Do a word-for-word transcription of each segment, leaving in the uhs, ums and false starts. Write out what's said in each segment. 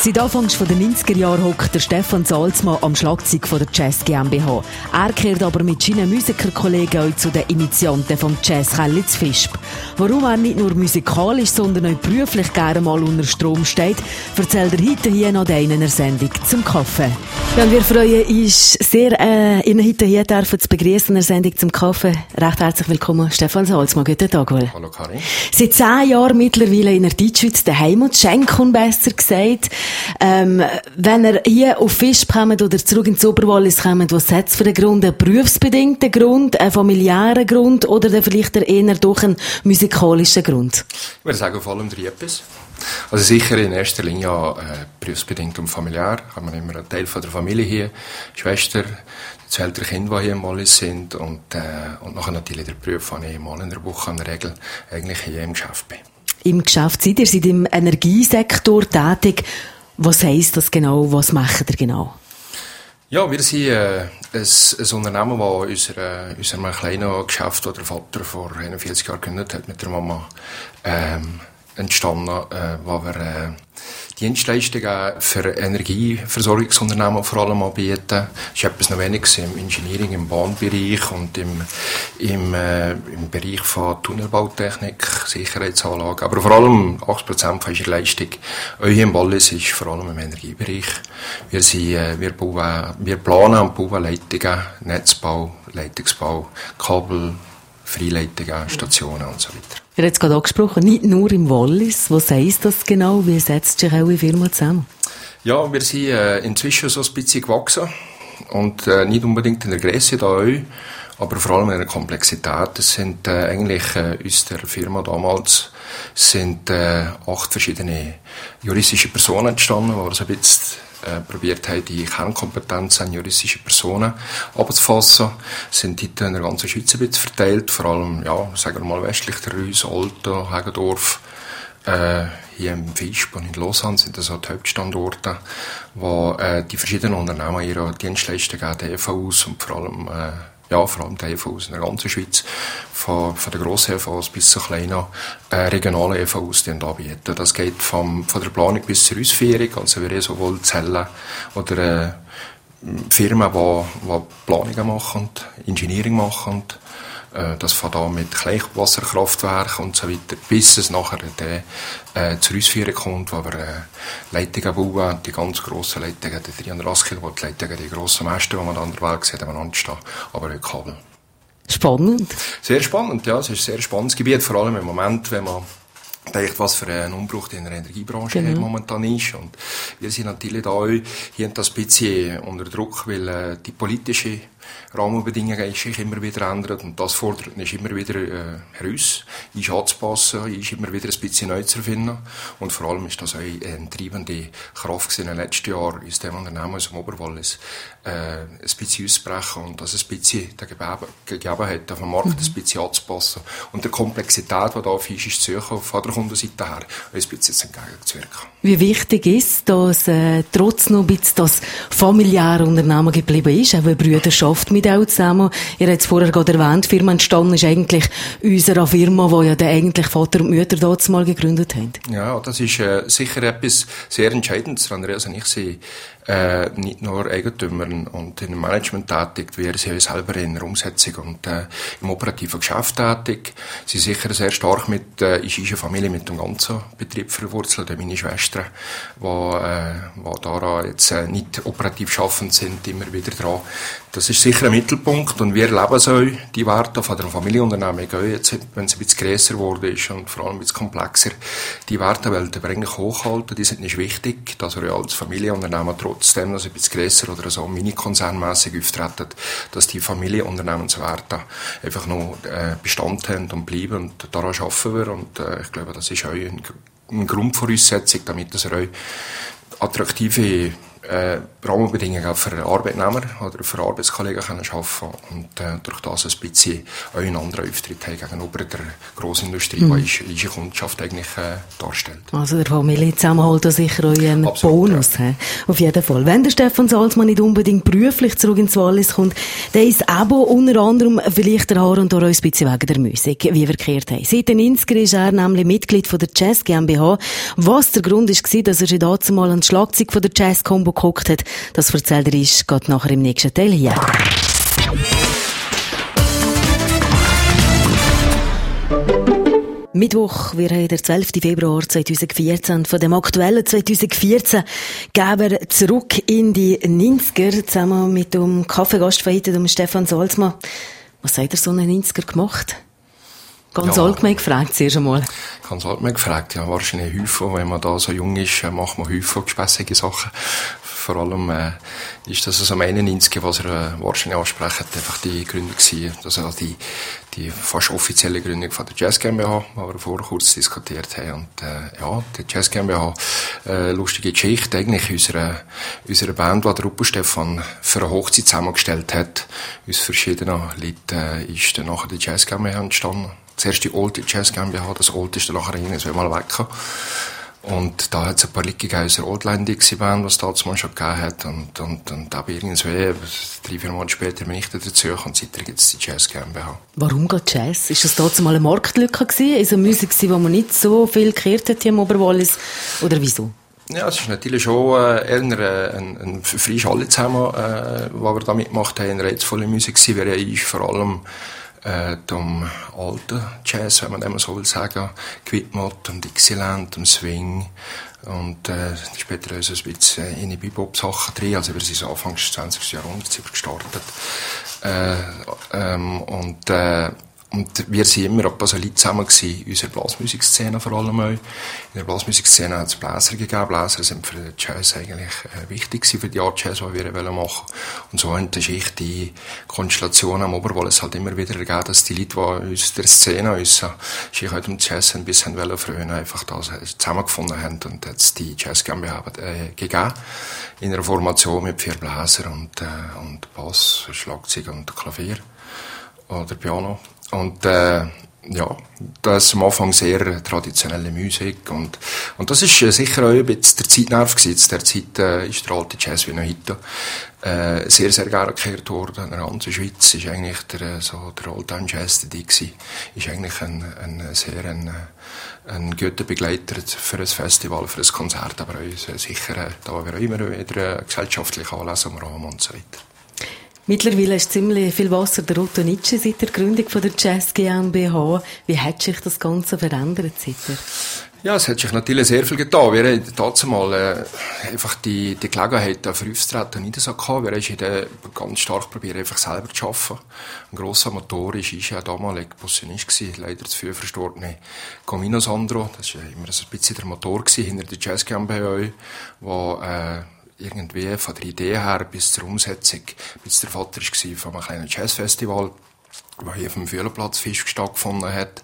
Seit Anfangs der neunziger Jahre hockt der Stefan Salzmann am Schlagzeug von der Jazz GmbH. Er gehört aber mit seinen Musikerkollegen auch zu den Initianten vom Jazz Kellitz Visp. Warum er nicht nur musikalisch, sondern auch beruflich gerne mal unter Strom steht, erzählt er heute hier noch in einer Sendung zum Kaffee. Ja, und wir freuen uns sehr, äh, Ihnen heute hier dürfen zu begrüßen in der Sendung zum Kaffee. Recht herzlich willkommen, Stefan Salzmann. Guten Tag wohl. Hallo Karin. Seit zehn Jahren mittlerweile in der Deutschschweiz daheim und Schenkung besser gesagt. Ähm, wenn ihr hier auf Visp kommt oder zurück ins Oberwallis kommt, was hat es für einen Grund? Einen berufsbedingten Grund, einen familiären Grund oder dann vielleicht eher doch einen musikalischen Grund? Ich würde sagen, vor allem drei etwas. Also sicher in erster Linie äh, berufsbedingt und familiär. Haben wir immer einen Teil von der Familie hier, Schwester, zwei ältere Kinder, die hier im Wallis sind und, äh, und nachher natürlich der Beruf, wo ich mal in der Woche in der Regel eigentlich hier im Geschäft bin. Im Geschäft seid ihr, seid im Energiesektor tätig. Was heisst das genau? Was macht ihr genau? Ja, wir sind äh, ein, ein Unternehmen, das unser, unser kleines Geschäft, das der Vater vor einundvierzig Jahren gegründet hat, mit der Mama ähm, entstanden, äh, wo wir äh, Dienstleistungen für Energieversorgungsunternehmen vor allem anbieten. Das ist etwas noch weniges im Engineering, im Bahnbereich und im, im, äh, im Bereich von Tunnelbautechnik, Sicherheitsanlagen. Aber vor allem achtzig Prozent unserer Leistung hier im Wallis ist vor allem im Energiebereich. Wir, sind, äh, wir, bauen, wir planen und bauen Leitungen, Netzbau, Leitungsbau, Kabel, Freileitungen, Stationen und so weiter. Ihr habt es gerade angesprochen, nicht nur im Wallis. Was heisst das genau? Wie setzt sich eure Firma zusammen? Ja, wir sind äh, inzwischen so ein bisschen gewachsen. Und äh, nicht unbedingt in der Grösse da auch, aber vor allem in der Komplexität. Es sind äh, eigentlich äh, aus der Firma damals sind, äh, acht verschiedene juristische Personen entstanden, die so ein bisschen Äh, probiert haben, die Kernkompetenzen an juristische Personen abzufassen, sind heute in der ganzen Schweiz ein bisschen verteilt, vor allem, ja, sagen wir mal westlich der Reuss, Olten, Heggendorf, äh, hier im Visp und in Lausanne sind das auch die Hauptstandorte, wo äh, die verschiedenen Unternehmen ihre Dienstleistungen geben, die E V Us und vor allem äh, ja, vor allem die E V Us in der ganzen Schweiz, von, von den grossen E V Us bis zu kleinen äh, regionalen E V Us, die anbieten. Das geht vom, von der Planung bis zur Ausführung, also wir haben sowohl Zellen oder äh, Firmen, die, die Planungen machen, Engineering machen, äh, das fängt an mit Kleinwasserkraftwerken und so weiter, bis es nachher dann, äh, zur Ausführung kommt, wo wir äh, Leitungen bauen, die ganz grossen Leitungen, die dreihundertachtzig Kilovolt Leitungen, die grossen Masten, die man an der Welt sieht, aneinander stehen, aber auch Kabel. Spannend. Sehr spannend, ja, es ist ein sehr spannendes Gebiet, vor allem im Moment, wenn man denkt, was für ein Umbruch in der Energiebranche genau. momentan ist. Und wir sind natürlich da auch hier ein bisschen unter Druck, weil äh, die politische Rahmenbedingungen sich immer wieder ändern und das fordert uns immer wieder äh, heraus, ist anzupassen, ist immer wieder ein bisschen neu zu erfinden und vor allem ist das auch eine treibende Kraft in den letzten Jahren aus dem Unternehmen aus dem Oberwallis äh, ein bisschen auszubrechen und das ein bisschen der Gegebenheit auf dem Markt mhm. ein bisschen anzupassen und der Komplexität, die da auf ist, ist zu suchen, von der Kundenseite her, ein bisschen entgegenzuwirken. Wie wichtig ist, dass äh, trotz noch ein bisschen das familiäre Unternehmen geblieben ist, auch eine Brüderschaft mit auch zusammen. Ihr habt es vorher gerade erwähnt, die Firma entstanden ist eigentlich unserer Firma, die ja dann eigentlich Vater und Mutter dort mal gegründet haben. Ja, das ist äh, sicher etwas sehr Entscheidendes. Andreas und ich sind äh, nicht nur Eigentümer und im Management tätig, wir sind selber in der Umsetzung und äh, im operativen Geschäft tätig. Sie sind sicher sehr stark mit äh, ist eine Familie mit dem ganzen Betrieb verwurzelt. Meine Schwestern, die äh, die daran jetzt äh, nicht operativ schaffend sind, immer wieder dran. Das ist sicher ein Mittelpunkt und wir leben so die Werte von der Familienunternehmen, jetzt, wenn es ein bisschen grösser geworden ist und vor allem ein bisschen komplexer, die Werte wollen wir eigentlich hochhalten, die sind nicht wichtig, dass wir als Familienunternehmen trotzdem, dass ein bisschen grösser oder so mini-konzernmässig auftreten, dass die Familienunternehmenswerte einfach noch äh, Bestand haben und bleiben und daran arbeiten wir und äh, ich glaube, das ist auch eine, eine Grundvoraussetzung, damit dass wir auch attraktive äh, Rahmenbedingungen auch für Arbeitnehmer oder für Arbeitskollegen können arbeiten und äh, durch das ein bisschen auch einen anderen Auftritt haben gegenüber der Grossindustrie, mhm. die unsere Kundschaft eigentlich äh, darstellt. Also der Familienzusammenhalt da sicher auch ein Absolut, Bonus. Ja. Auf jeden Fall. Wenn der Stefan Salzmann nicht unbedingt beruflich zurück ins Wallis kommt, dann ist Abo unter anderem vielleicht der Haar und auch ein bisschen wegen der Musik, wie wir gehört haben. Seit den neunziger ist er nämlich Mitglied von der Jazz GmbH. Was der Grund war, dass er sich dazu mal an das Schlagzeug von der Jazz Combo geguckt hat, das erzählt er ist, geht nachher im nächsten Teil hier. Mittwoch, wir haben den zwölften Februar zweitausendvierzehn. Von dem aktuellen zweitausendvierzehn gehen wir zurück in die neunziger, zusammen mit dem Kaffeegast von heute, dem Stefan Salzmann. Was hat er so einen neunziger gemacht? Ganz ja, allgemein gefragt, zuerst einmal. Ganz allgemein gefragt, ja, wahrscheinlich häufig, wenn man da so jung ist, macht man häufig gespässige Sachen. Vor allem äh, ist das also am einundneunziger, was er äh, wahrscheinlich ansprechen, einfach die Gründung gewesen, also die, die fast offizielle Gründung von der Jazz GmbH, die wir vorher kurz diskutiert haben. Und äh, ja, die Jazz GmbH, äh, lustige Geschichte, eigentlich unsere, unsere Band, die der Ruppel Stefan für eine Hochzeit zusammengestellt hat, aus verschiedenen Leuten, äh, ist dann nachher die Jazz GmbH entstanden. Zuerst die alte Jazz GmbH, das alte ist dann nachher irgendwann mal weg. Und da hat es ein paar Leute gegeben, unsere Oldline-Dixie-Band, was es damals schon gegeben hat. Und, und, und da bin ich irgendwie, drei, vier Monate später bin ich da dazu und seitdem gibt es die Jazz GmbH. Warum geht Jazz? Ist das damals mal eine Marktlücke gewesen? Also eine Musik, die man nicht so viel gehört hat hier im Oberwallis? Oder wieso? Ja, es ist natürlich schon äh, eher ein, ein, ein frisch alle zusammen, äh, was wir da mitgemacht haben, eine reizvolle Musik gewesen. Wir haben vor allem Äh, dem alten Jazz, wenn man dem so will sagen, gewidmet, dem Dixieland, dem Swing und äh, später auch so ein bisschen in die Bebop-Sachen drin, also wir sind so Anfang des zwanzigsten Jahrhunderts gestartet äh, ähm, und äh, Und wir sind immer ein paar so Leute zusammen gewesen, in unserer Blasmusikszene vor allem auch. In der Blasmusikszene hat es Bläser gegeben. Bläser sind für den Jazz eigentlich äh, wichtig gewesen, für die Art Jazz, die wir machen wollen. Und so hat sich die Konstellation am Oberwallis halt immer wieder ergeben, dass die Leute, die aus der Szene uns sich halt um Jazz ein bisschen wollen frönen, einfach da zusammengefunden haben und jetzt die Jazz GmbH äh, gegeben. In einer Formation mit vier Bläser und, äh, und Bass, Schlagzeug und Klavier oder Piano. Und äh, ja, das ist am Anfang sehr traditionelle Musik und und das ist äh, sicher auch ein bisschen der Zeitnerv gewesen. Zu der Zeit äh, ist der alte Jazz wie noch heute äh, sehr, sehr gerne gekehrt worden. In der ganzen Schweiz ist eigentlich der, so der Oldtime Jazz, der Dixie, ist eigentlich ein, ein sehr ein, ein guter Begleiter für ein Festival, für ein Konzert, aber auch sicher, äh, da wir auch immer wieder äh, gesellschaftliche Anlässe am Rahmen und so weiter. Mittlerweile ist ziemlich viel Wasser der Roto Nitsche seit der Gründung von der Jazz GmbH. Wie hat sich das Ganze verändert seither? Ja, es hat sich natürlich sehr viel getan. Wir haben dazu mal äh, einfach die, die Gelegenheit, für aufzutreten, nicht so gehabt. Wir haben ganz stark probiert, einfach selber zu arbeiten. Ein grosser Motor ist, ist ja damals Posaunist gewesen, leider zu früh verstorbene Comino Sandro. Das war ja immer so ein bisschen der Motor gewesen, hinter der Jazz GmbH, wo äh, irgendwie von der Idee her bis zur Umsetzung, bis der Vater war von einem kleinen Jazzfestival, das hier auf dem Fühlerplatz Fisch stattgefunden hat.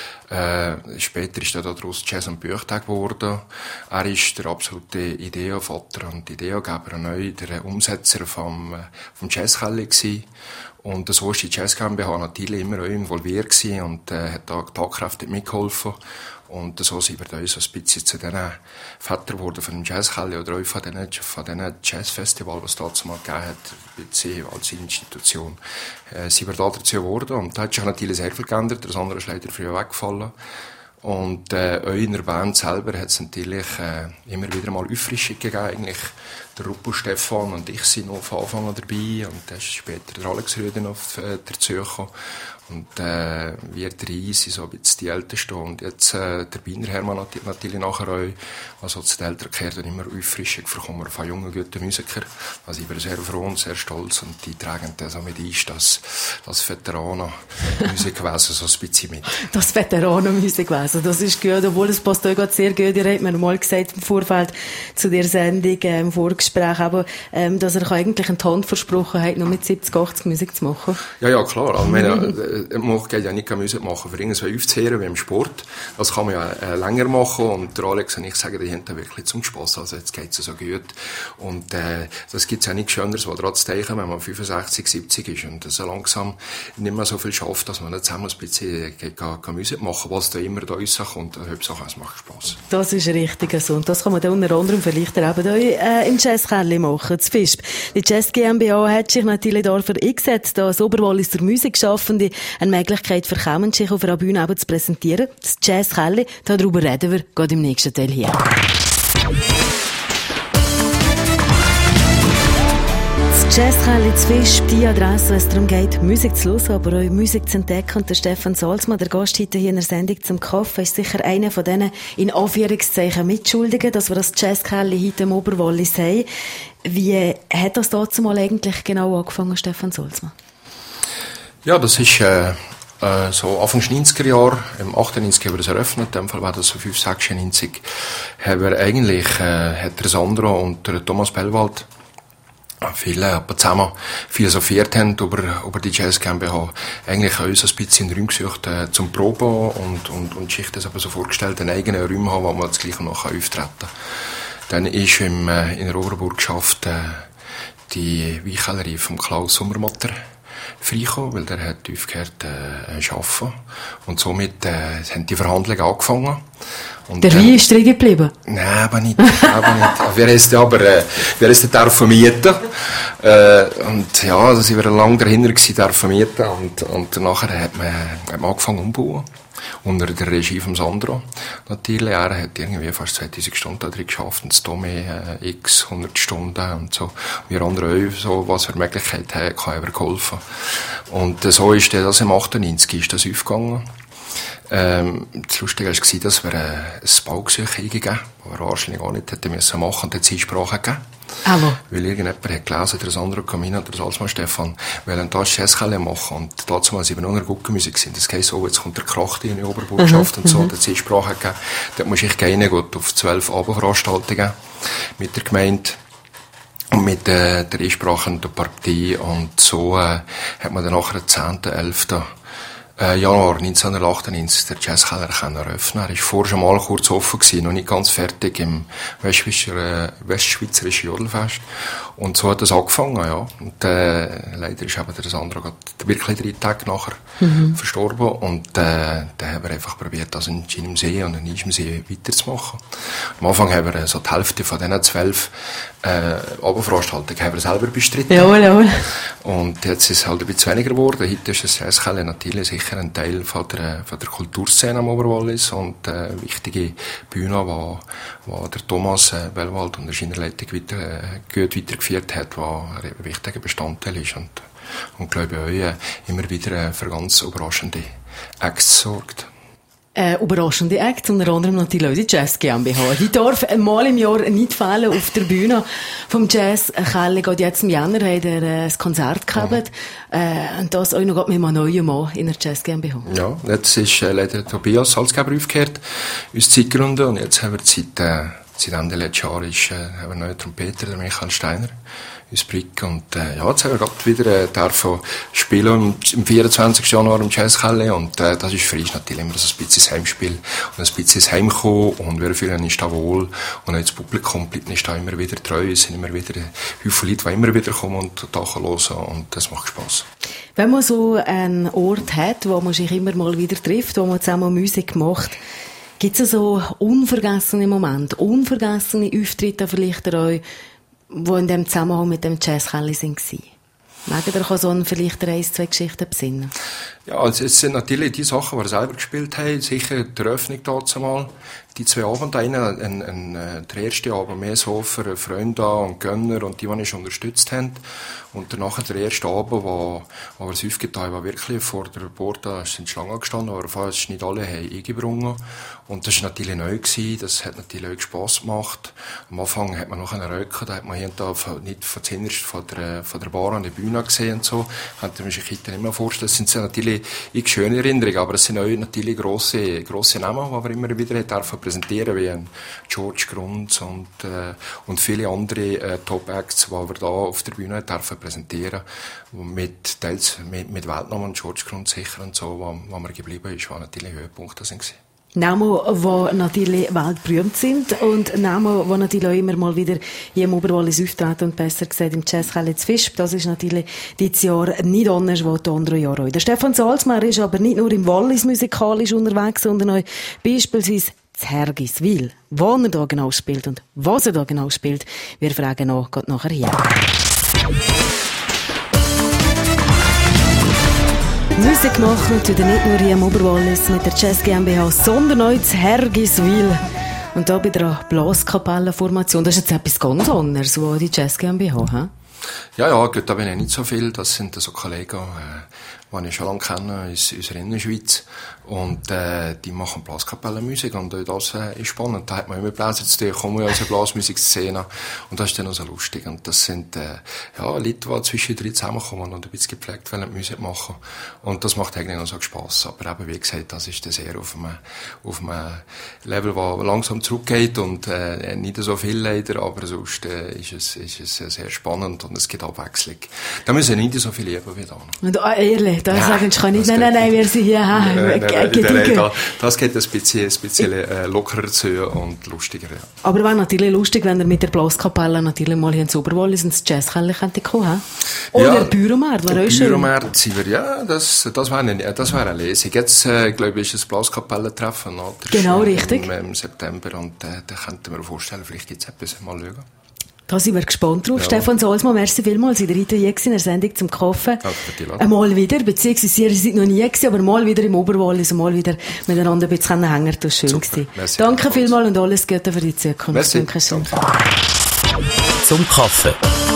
Äh, später ist er daraus Jazz- und Büchtag geworden. Er ist der absolute Ideovater und Ideogeber, neu der Umsetzer vom, vom Jazzkeller gewesen. Und so war die Jazz GmbH natürlich immer auch involviert gewesen und äh, hat da tatkräftig mitgeholfen. Und so sind wir da so ein bisschen zu diesen Vätern geworden von dem Jazzkeller oder auch von diesen, von diesen Jazzfestivals, was es damals mal gegeben hat, ein bisschen als Institution, äh, sind wir da dazu geworden. Und da hat sich natürlich sehr viel geändert. Das andere ist leider früher weggefallen. Und äh, auch in der Band selber hat es natürlich äh, immer wieder mal Auffrischung gegeben. Eigentlich der Ruppel Stefan und ich sind noch von Anfang an dabei. Und dann ist später der Alex Rüden auf äh, dazu gekommen. Und äh, wir drei sind so ein bisschen die Ältesten. Und jetzt äh, der Biner Hermann natürlich nachher auch, also zu den Eltern gehört und immer Auffrischung bekommen von jungen, guten Musikern. Also ich bin sehr froh und sehr stolz. Und die tragen dann so mit ein, dass das Veteranen-Musikwesen so ein bisschen mit. Das Veteranen-Musikwesen, das ist gut, obwohl es passt auch gerade sehr gut. Ihr habt mir mal gesagt im Vorfeld zu der Sendung, äh, im Vorgespräch, Vorgespräch, aber, ähm, dass er eigentlich einen Ton versprochen hat, nur mit siebzig, achtzig Musik zu machen. Ja, ja, klar. Also, meine, man geht ja nicht Musik machen für irgendwas aufzuhören wie im Sport. Das kann man ja äh, länger machen und der Alex und ich sagen, die haben da wirklich zum Spass. Also jetzt geht's ja so gut. Und äh, das gibt's ja nichts Schöneres, was daran zu denken, wenn man fünfundsechzig, siebzig ist und so langsam nicht mehr so viel schafft, dass man nicht zusammen ein bisschen kann, kann Musik machen, was da immer da rauskommt. Hauptsache, es macht Spass. Das ist richtig so. Und das kann man dann unter anderem vielleicht eben hier äh, im Jazzkeller machen, zu Visp. Die Jazz GmbH hat sich natürlich dafür eingesetzt, dass Oberwallis der Musikschaffende eine Möglichkeit verkommen, sich auf einer Bühne eben zu präsentieren. Das Jazzkeller, darüber reden wir gerade im nächsten Teil hier. Jazzkeller zu Visp, die Adresse, wenn es darum geht, Musik zu hören, aber auch Musik zu entdecken. Und der Stefan Salzmann, der Gast heute hier in der Sendung zum Kaffee, ist sicher einer von diesen, in Anführungszeichen, Mitschuldigen, dass wir das Jazzkeller heute im Oberwallis haben. Wie hat das dazu mal eigentlich genau angefangen, Stefan Salzmann? Ja, das ist äh, äh, so Anfang neunziger Jahre, im achtundneunzig haben wir das eröffnet, in dem Fall war das so fünf, sechsundneunzig, haben wir eigentlich, äh, hat der Sandro und der Thomas Bellwald viele zusammen philosophiert haben über, über die Jazz GmbH. Eigentlich haben uns ein bisschen Räume gesucht äh, zum Proben und, und, und sich das aber so vorgestellt, einen eigenen Raum haben, wo man das gleiche noch auftreten kann. Dann ist im, äh, in der Oberburg geschafft, äh, die Weinkellerie von Klaus Sommermatter freigekommen, weil der hat aufgehört äh, arbeiten. Und somit äh, haben die Verhandlungen angefangen. Und der Wein ist drin geblieben? Nein, aber nicht. aber nicht. Wir haben aber, äh, wir haben den vermieten. Äh, und ja, da sind wir lange dahinter gewesen, der vermieten. Und, und nachher hat man, hat man angefangen umzubauen. Unter der Regie von Sandro. Natürlich, er hat irgendwie fast zweitausend Stunden da drin geschafft, und das Tommy äh, x hundert Stunden und so. Wir andere auch, so, was für Möglichkeiten haben, kann er geholfen. Und äh, so ist das im achtundneunzig ist das aufgegangen. Ähm, das Lustige war, dass wir äh, ein Baugesuch eingegeben haben, das wir wahrscheinlich auch nicht hätten müssen machen und die Einsprache gegeben. Hallo. Weil irgendjemand hat gelesen, der Sandro Camino oder der Salzmann Stefan, wollen da Jazzkeller machen. Und dazu waren sie eben nur eine Guckenmusik. Das heisst so, jetzt kommt der Krach in die Oberbotschaft mhm. und so, mhm. da hat sie Sprache gegeben. Dort muss ich gehen, gut, auf zwölf Abendveranstaltungen mit der Gemeinde. Und mit äh, der Einsprache und der Partie. Und so äh, hat man dann nachher den zehnten, elften Äh, Januar neunzehnhundertachtundneunzig der Jazzkeller eröffnen. Er war vorher schon mal kurz offen gewesen, noch nicht ganz fertig im Westschweizer, äh, Westschweizerischen Jodelfest. Und so hat es angefangen, ja. Und, äh, leider ist eben der Sandro wirklich drei Tage nachher mhm. verstorben. Und, äh, dann haben wir einfach probiert, das in Gin im See und in Eis im See weiterzumachen. Am Anfang haben wir so die Hälfte von diesen zwölf, äh, Abendveranstaltungen haben wir selber bestritten. Jawohl, jawohl. Und jetzt ist es halt ein bisschen weniger geworden. Heute ist das Jazzkeller natürlich sicher ein Teil von der, von der Kulturszene am Oberwallis und eine äh, wichtige Bühne, wo, wo der Thomas äh, Bellwald und der Scheinerleitung weiter, äh, gut weitergeführt hat, was ein wichtiger Bestandteil ist und, und glaube ich auch äh, immer wieder äh, für ganz überraschende Acts sorgt. Äh, überraschende Acts, unter anderem natürlich auch die Jazz GmbH. Die darf einmal im Jahr nicht fehlen auf der Bühne vom Jazzkeller. Gerade jetzt im Januar hat er äh, ein Konzert gehabt. Mhm. Äh, und das auch noch mit einem neuen Mann in der Jazz GmbH. Ja, jetzt ist äh, leider Tobias Salzgeber aufgehört, uns Zeit gegründet. Und jetzt haben wir seit, äh, seit Ende letzten Jahres ist, äh, haben wir einen neuen Trompeter, der Michael Steiner, uns Brick. Und äh, ja, jetzt haben wir gerade wieder äh, dürfen spielen am vierundzwanzigsten Januar im Jazzkeller. Und äh, das ist für uns natürlich immer so ein bisschen das Heimspiel und ein bisschen das Heimkommen. Und wir fühlen uns da wohl. Und auch das Publikum bleibt uns da immer wieder treu. Es sind immer wieder viele Leute, die immer wieder kommen und da hören. Und das macht Spass. Wenn man so einen Ort hat, wo man sich immer mal wieder trifft, wo man zusammen Musik macht, gibt es so unvergessene Momente, unvergessene Auftritte vielleicht auch, die in dem Zusammenhang mit dem Jazzkeller waren? Mögt ihr so ein, vielleicht ein, zwei Geschichten besinnen? Ja, also es sind natürlich die Sachen, die wir selber gespielt haben. Sicher die Eröffnung dazu mal. Die zwei Abende, ein, ein, ein, der erste Abend mehr so für Freunde und Gönner und die, die uns unterstützt haben. Und danach der erste Abend, wo, wo wir es aufgetan haben, war wirklich vor der Porta sind Schlangen gestanden, aber fast nicht alle haben eingebrungen. Und das war natürlich neu gewesen, das hat natürlich auch Spass gemacht. Am Anfang hat man noch einen Röcken, da hat man hier und da nicht von zuinnerst von der, von der Bar an der Bühne gesehen und so. Könnte man sich heute nicht mehr vorstellen. Das sind natürlich schöne Erinnerungen, aber es sind auch natürlich grosse, grosse Namen, die wir immer wieder dürfen präsentieren, wie ein George Grund und, äh, und viele andere äh, Top-Acts, die wir da auf der Bühne dürfen präsentieren, mit, teils mit, mit Weltnamen, George Grund sicher und so, wo, wo man geblieben ist, was natürlich Höhepunkte sind. Namen, die natürlich weltberühmt sind und Namen, die natürlich auch immer mal wieder hier im Oberwallis auftreten und besser gesagt im Jazzkeller zu Visp. Das ist natürlich dieses Jahr nicht anders, als die anderen Jahre auch. Der Stefan Salzmann ist aber nicht nur im Wallis musikalisch unterwegs, sondern auch beispielsweise zu Hergiswil. Wo er da genau spielt und was er da genau spielt, wir fragen noch, geht nachher hier. Musik machen tut er nicht nur hier im Oberwallis mit der Jazz GmbH, sondern auch in Hergiswil. Und da bei der Blaskapellenformation, das ist jetzt etwas ganz anderes, wo die Jazz GmbH, hä? Ja, ja, gut, da bin ich nicht so viel. Das sind so Kollegen, äh, die ich schon lange kenne, aus, aus der Innerschweiz. Und, äh, die machen Blaskapellenmusik. Und auch das, äh, ist spannend. Da hat man immer Bläser zu tun, kommen ja aus der Blasmusikszene. Und das ist dann auch so lustig. Und das sind, äh, ja, Leute, die zwischendrin zusammenkommen und ein bisschen gepflegt wollen, Musik machen. Und das macht eigentlich noch so Spass. Aber eben, wie gesagt, das ist dann sehr auf einem, auf einem Level, das langsam zurückgeht und, äh, nicht so viel leider. Aber sonst, äh, ist es, ist es sehr spannend. Und es gibt Abwechslung. Da müssen nicht so viel lieben wie da. Und, ah, ehrlich, da ja, sagen ich kann nicht, nein, nein, nein, wir sind hier, ha, nein, nein, nein, da, das geht ein bisschen, ein bisschen äh, lockerer zu und lustiger, ja. Aber wäre natürlich lustig, wenn ihr mit der Blaskapelle natürlich mal hier ins Oberwallis ins Jazzkeller könntet kommen, oder ja, Büromarkt, wäre auch schön. Büromarkt sind wir, ja, das, das wäre eine, das wäre eine Lesung. Jetzt, äh, glaube ich, ist ein Blaskapellentreffen, oder? Genau, richtig. Im, im September, und, äh, da könnten wir uns vorstellen, vielleicht gibt's etwas, mal schauen. Da sind wir gespannt drauf. Ja. Stefan Salzmann, merci vielmals. Sie sind heute hier in der Sendung zum Kaufen. Danke, einmal wieder, beziehungsweise ihr seid noch nie gewesen, aber mal wieder im Oberwallis, mal wieder miteinander ein bisschen hängen. Das war schön gewesen. Danke vielmals und alles Gute für die Zukunft. Merci. Dankeschön. Zum Kaffee.